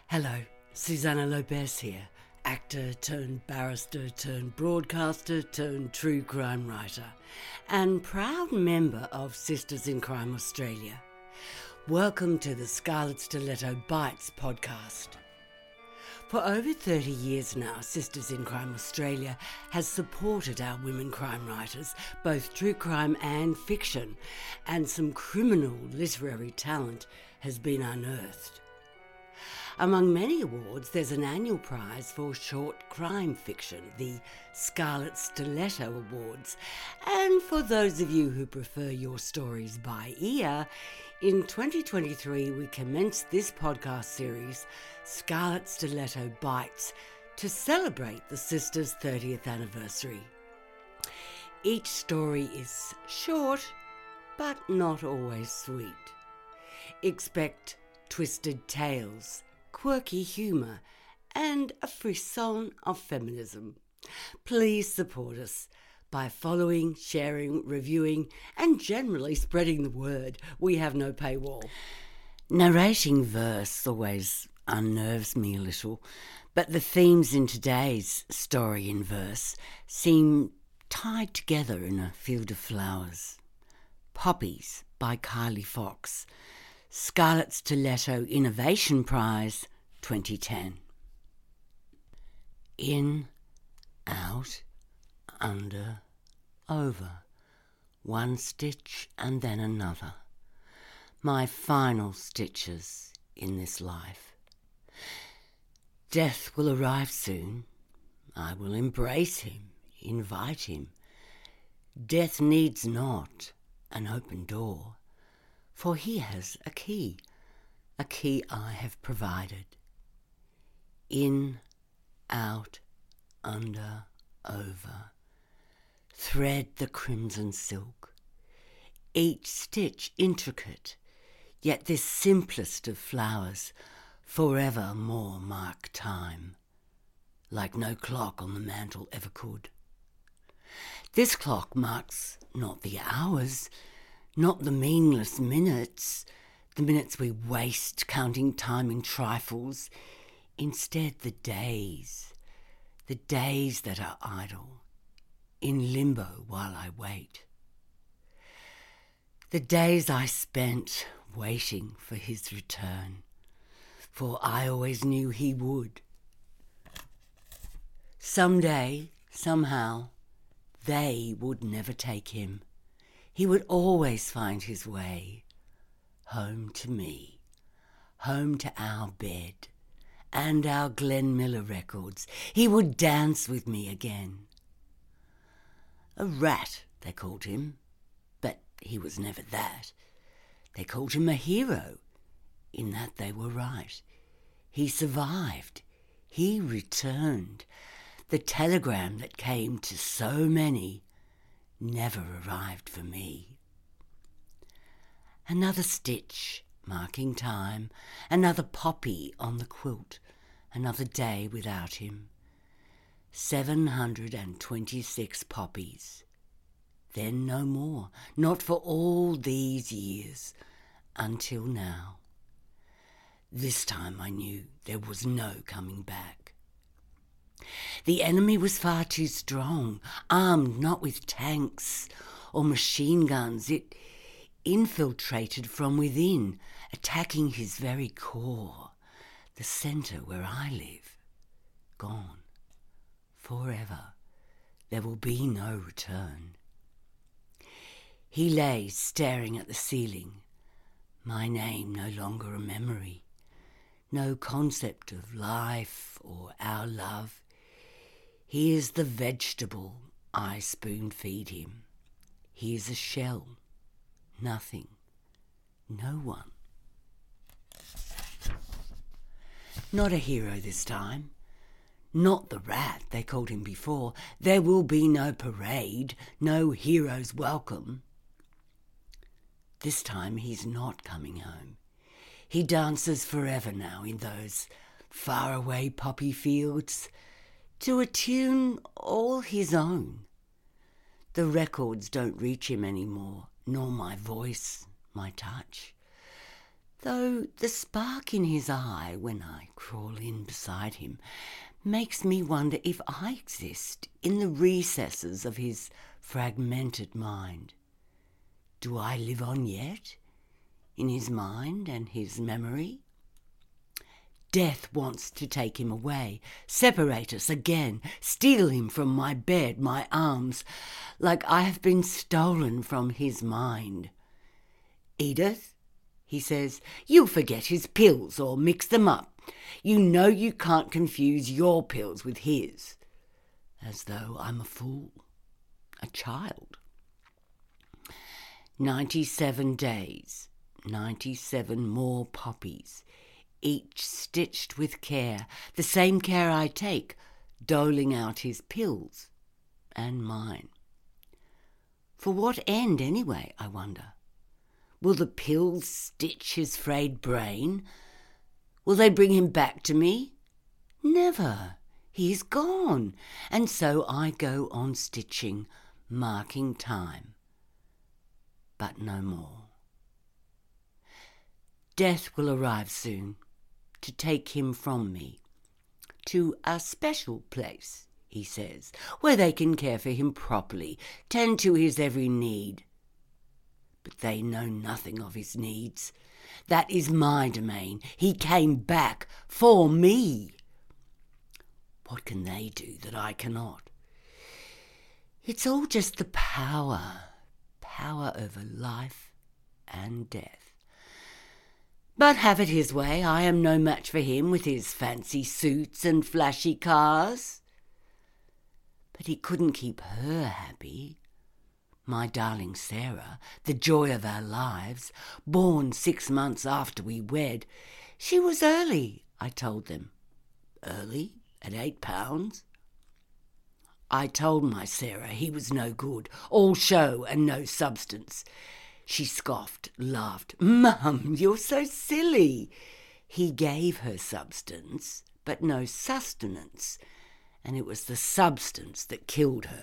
Hello, Susana Lopez here, actor turned barrister turned broadcaster turned true crime writer, and proud member of Sisters in Crime Australia. Welcome to the Scarlet Stiletto Bites podcast. For over 30 years now, Sisters in Crime Australia has supported our women crime writers, both true crime and fiction, and some criminal literary talent has been unearthed. Among many awards, there's an annual prize for short crime fiction, the Scarlet Stiletto Awards. And for those of you who prefer your stories by ear, in 2023 we commenced this podcast series, Scarlet Stiletto Bites, to celebrate the Sisters' 30th anniversary. Each story is short, but not always sweet. Expect twisted tales, quirky humour, and a frisson of feminism. Please support us by following, sharing, reviewing, and generally spreading the word. We have no paywall. Narrating verse always unnerves me a little, but the themes in today's story in verse seem tied together in a field of flowers. Poppies by Kylie Fox, Scarlet Stiletto Innovation Prize 2010. In, out, under, over, one stitch and then another. My final stitches in this life. Death will arrive soon. I will embrace him, invite him. Death needs not an open door, for he has a key I have provided. In, out, under, over, thread the crimson silk, each stitch intricate, yet this simplest of flowers forever more mark time, like no clock on the mantle ever could. This clock marks not the hours, not the meaningless minutes, the minutes we waste counting time in trifles, instead the days that are idle, in limbo while I wait. The days I spent waiting for his return, for I always knew he would. Someday, somehow, they would never take him. He would always find his way home to me, home to our bed and our Glenn Miller records. He would dance with me again. A rat, they called him, but he was never that. They called him a hero, in that they were right. He survived. He returned. The telegram that came to so many never arrived for me. Another stitch marking time, another poppy on the quilt, another day without him. 726 poppies. Then no more, not for all these years, until now. This time I knew there was no coming back. The enemy was far too strong, armed not with tanks or machine guns. It infiltrated from within, attacking his very core, the centre where I live. Gone. Forever. There will be no return. He lay staring at the ceiling, my name no longer a memory, no concept of life or our love. He is the vegetable I spoon-feed him. He is a shell, nothing, no one. Not a hero this time. Not the rat they called him before. There will be no parade, no hero's welcome. This time he's not coming home. He dances forever now in those faraway poppy fields, to a tune all his own. The records don't reach him anymore, nor my voice, my touch. though the spark in his eye when I crawl in beside him makes me wonder if I exist in the recesses of his fragmented mind. Do I live on yet, in his mind and his memory? Death wants to take him away, separate us again, steal him from my bed, my arms, like I have been stolen from his mind. Edith, he says, you'll forget his pills or mix them up. You know you can't confuse your pills with his. As though I'm a fool, a child. 97 days, 97 more poppies, each stitched with care, the same care I take, doling out his pills and mine. For what end anyway, I wonder? Will the pills stitch his frayed brain? Will they bring him back to me? Never. He's gone. And so I go on stitching, marking time. But no more. Death will arrive soon to take him from me to a special place, he says, where they can care for him properly, tend to his every need. But they know nothing of his needs. That is my domain. He came back for me. What can they do that I cannot? It's all just the power over life and death. But have it his way, I am no match for him with his fancy suits and flashy cars. But he couldn't keep her happy. My darling Sarah, the joy of our lives, born 6 months after we wed. She was early, I told them. Early? At 8 pounds? I told my Sarah he was no good, all show and no substance. She scoffed, laughed. Mum, you're so silly. He gave her substance, but no sustenance, and it was the substance that killed her.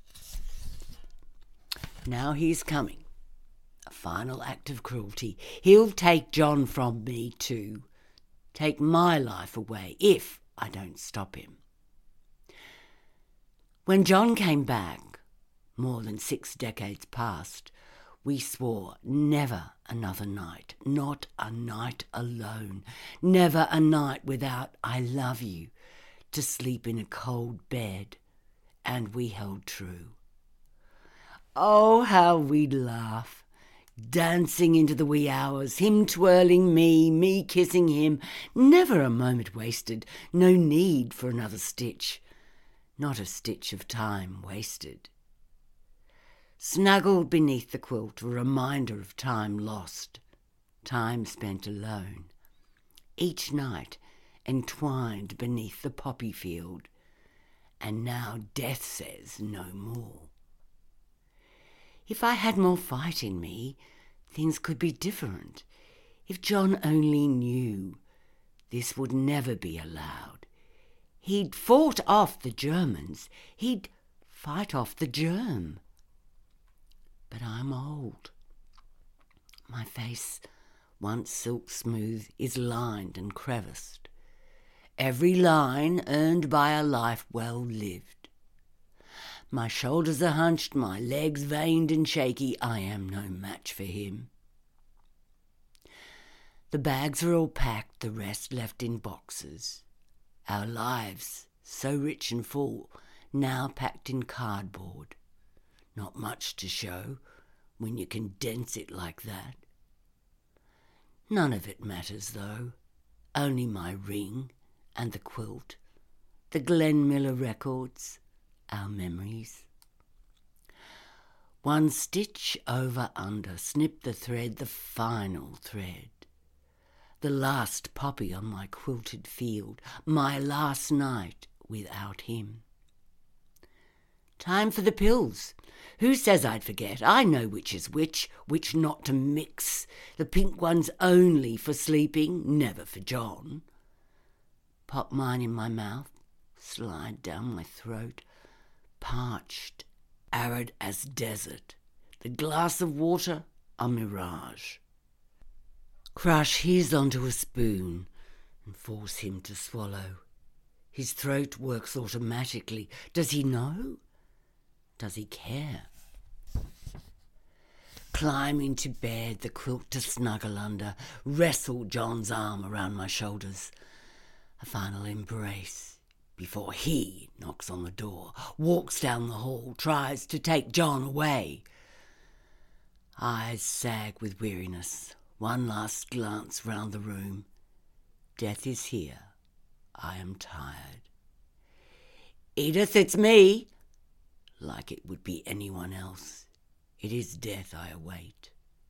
Now he's coming. A final act of cruelty. He'll take John from me too. Take my life away if I don't stop him. When John came back, more than 6 decades past, we swore never another night, not a night alone, never a night without I love you, to sleep in a cold bed, and we held true. Oh, how we'd laugh, dancing into the wee hours, him twirling me kissing him, never a moment wasted, no need for another stitch, not a stitch of time wasted. Snuggled beneath the quilt, a reminder of time lost, time spent alone, each night entwined beneath the poppy field, and now death says no more. If I had more fight in me, things could be different. If John only knew, this would never be allowed. He'd fought off the Germans. He'd fight off the germ. But I'm old. My face, once silk smooth, is lined and creviced. Every line earned by a life well lived. My shoulders are hunched, my legs veined and shaky. I am no match for him. The bags are all packed, the rest left in boxes. Our lives, so rich and full, now packed in cardboard. Not much to show when you condense it like that. None of it matters, though. Only my ring and the quilt, the Glenn Miller records, our memories. One stitch over under, snip the thread, the final thread. The last poppy on my quilted field, my last night without him. Time for the pills. Who says I'd forget? I know which is which not to mix. The pink ones only for sleeping, never for John. Pop mine in my mouth, slide down my throat, parched, arid as desert, the glass of water a mirage. Crush his onto a spoon and force him to swallow. His throat works automatically. Does he know? Does he care? Climb into bed, the quilt to snuggle under, wrestle John's arm around my shoulders. A final embrace before he knocks on the door, walks down the hall, tries to take John away. Eyes sag with weariness. One last glance round the room. Death is here. I am tired. Edith, it's me. Like it would be anyone else. It is death I await.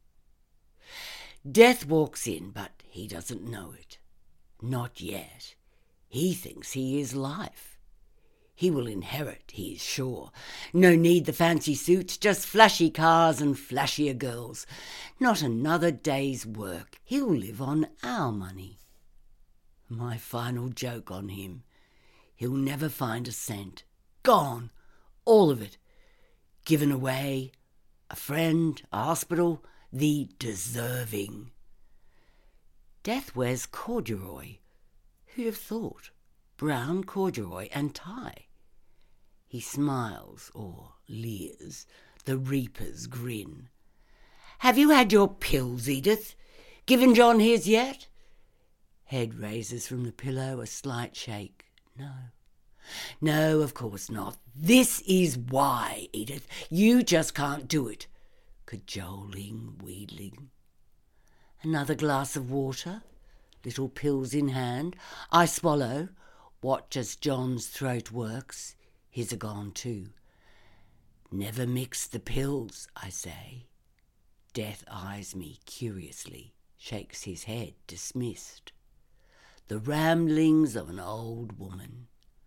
Death walks in, but he doesn't know it. Not yet. He thinks he is life. He will inherit, he is sure. No need the fancy suits, just flashy cars and flashier girls. Not another day's work. He'll live on our money. My final joke on him. He'll never find a cent. Gone. All of it. Given away. A friend, a hospital, the deserving. Death wears corduroy. Who'd have thought? Brown corduroy and tie. He smiles, or leers, the reaper's grin. Have you had your pills, Edith? Given John his yet? Head raises from the pillow, a slight shake. No. No, of course not. This is why, Edith. You just can't do it. Cajoling, wheedling. Another glass of water, little pills in hand. I swallow, watch as John's throat works. His are gone too. Never mix the pills, I say. Death eyes me curiously, shakes his head, dismissed. The ramblings of an old woman.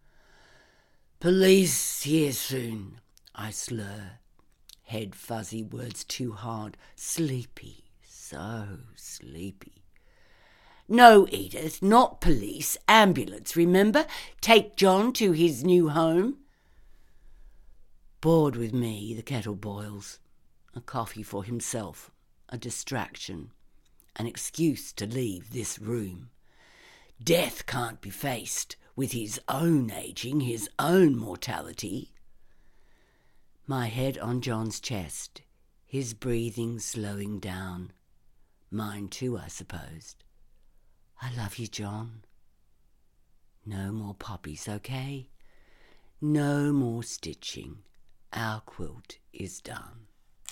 Police here soon, I slur. Head fuzzy, words too hard. Sleepy, so sleepy. No, Edith, not police. Ambulance, remember? Take John to his new home. Bored with me, the kettle boils. A coffee for himself, a distraction, an excuse to leave this room. Death can't be faced with his own ageing, his own mortality. My head on John's chest, his breathing slowing down. Mine too, I suppose. I love you, John. No more poppies, okay? No more stitching. Our quilt is done.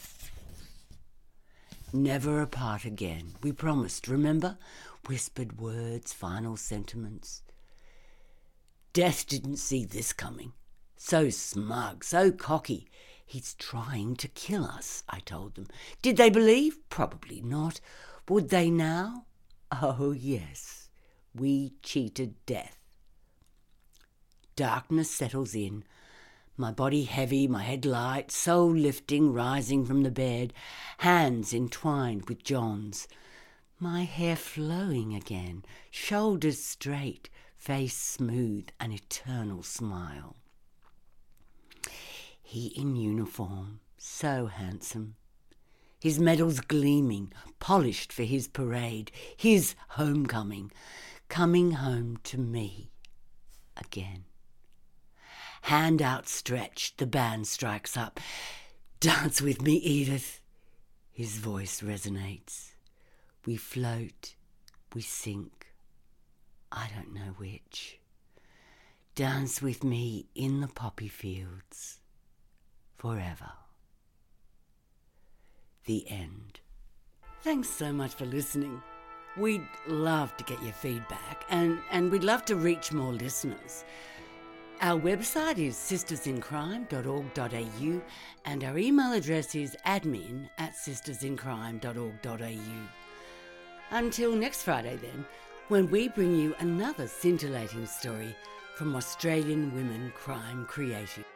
Never apart again. We promised, remember? Whispered words, final sentiments. Death didn't see this coming. So smug, so cocky. He's trying to kill us, I told them. Did they believe? Probably not. Would they now? Oh, yes. We cheated death. Darkness settles in. My body heavy, my head light, soul lifting, rising from the bed, hands entwined with John's. My hair flowing again, shoulders straight, face smooth, an eternal smile. He in uniform, so handsome. His medals gleaming, polished for his parade, his homecoming, coming home to me again. Hand outstretched, the band strikes up. Dance with me, Edith. His voice resonates. We float, we sink. I don't know which. Dance with me in the poppy fields. Forever. The end. Thanks so much for listening. We'd love to get your feedback and we'd love to reach more listeners. Our website is sistersincrime.org.au and our email address is admin@sistersincrime.org.au. Until next Friday then, when we bring you another scintillating story from Australian women crime creative.